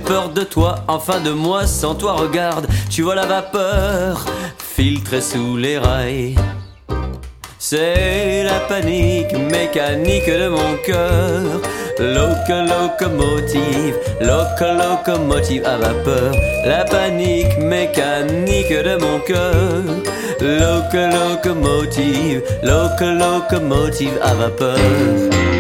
peur de toi, enfin de moi, sans toi regarde, tu vois la vapeur filtrée sous les rails. C'est la panique mécanique de mon cœur. Locomotive à vapeur. La panique mécanique de mon cœur. Locomotive à vapeur.